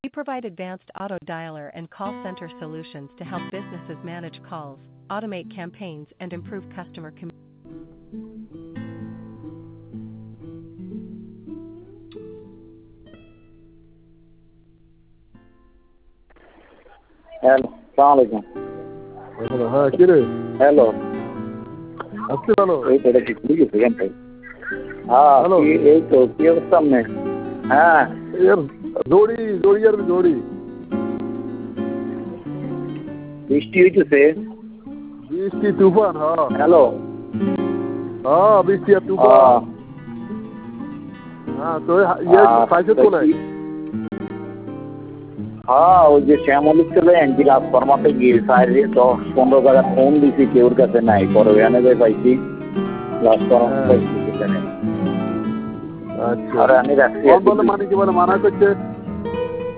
We provide advanced auto dialer and call center solutions to help businesses manage calls, automate campaigns, and improve customer communication. Hello, সালাম আলাইকুম। হ্যাঁ কি রে hello, আসতে ভালো এই তো এটা কি খুলে গেছে কেন ভাই? হ্যাঁ, হ্যালো। এই তো কি অবস্থা আপনার? হ্যাঁ, এর জড়ি জড়ি আর জড়ি বৃষ্টি হইতেছে। বৃষ্টি তুফান হ্যাঁ হ্যালো, হ্যাঁ বৃষ্টি আর তুফান হ্যাঁ, হ্যাঁ তো ইয়ে পাইছে তো নাই হ্যাঁ, ওই যে শ্যামলি ছেলে এনজি ট্রান্সফরমাতে গিয়ে সাইডে 10-15 জায়গা ফোন দিছি, কেউর কাছে নাই। পরে ওখানে যাই পাইছি ট্রান্সফরমার পাইছি সেখানে। আচ্ছা আর আমি রাখছি বলে মানে কি বলে মানা করছে